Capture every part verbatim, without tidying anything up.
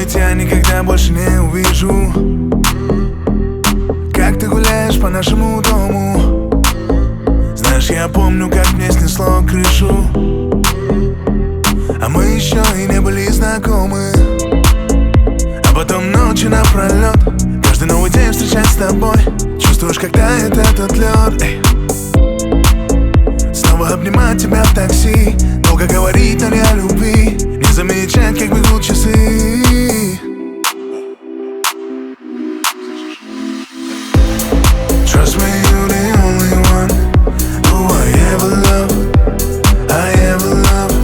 быть, я никогда больше не увижу, как ты гуляешь по нашему дому. Знаешь, я помню, как мне снесло крышу, а мы еще и не были знакомы. А потом ночи напролет, каждый новый день встречать с тобой. Чувствуешь, как тает этот лед. Эй. Снова обнимать тебя в такси, долго говорить, но не о любви, не замечать, как бегут часы. Trust me, you're the only one who I ever love, I ever love.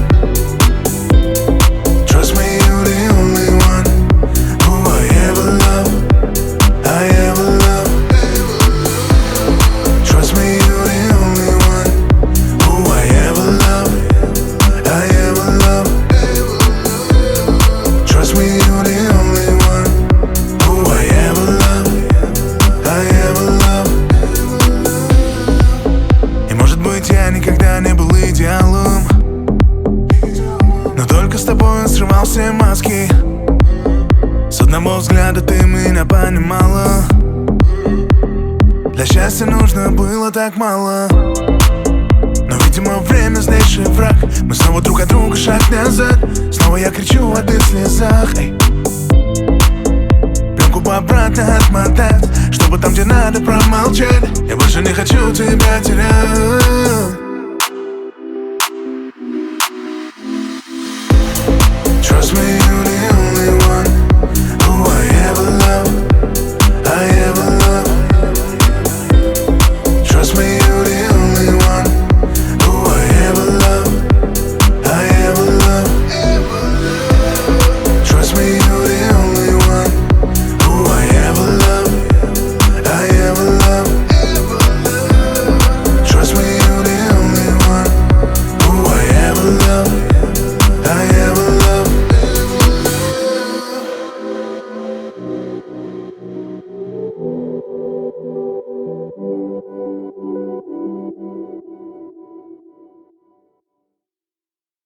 Trust me, you're the only one who I ever love, I ever love. Trust me, you're the only one who I ever love, I ever love. Trust me, you're the only one who I ever love, I ever love. И может быть, я никогда не был идеалом, но только с тобой он срывал все маски. С одного взгляда ты меня понимала. Для счастья нужно было так мало, но, видимо, время злейший враг. Мы снова друг от друга шаг назад. Снова я кричу о ты слезах. Эй. Пленку бы обратно отмотать, чтобы там, где надо, промолчать. Я больше не хочу тебя терять. Trust me.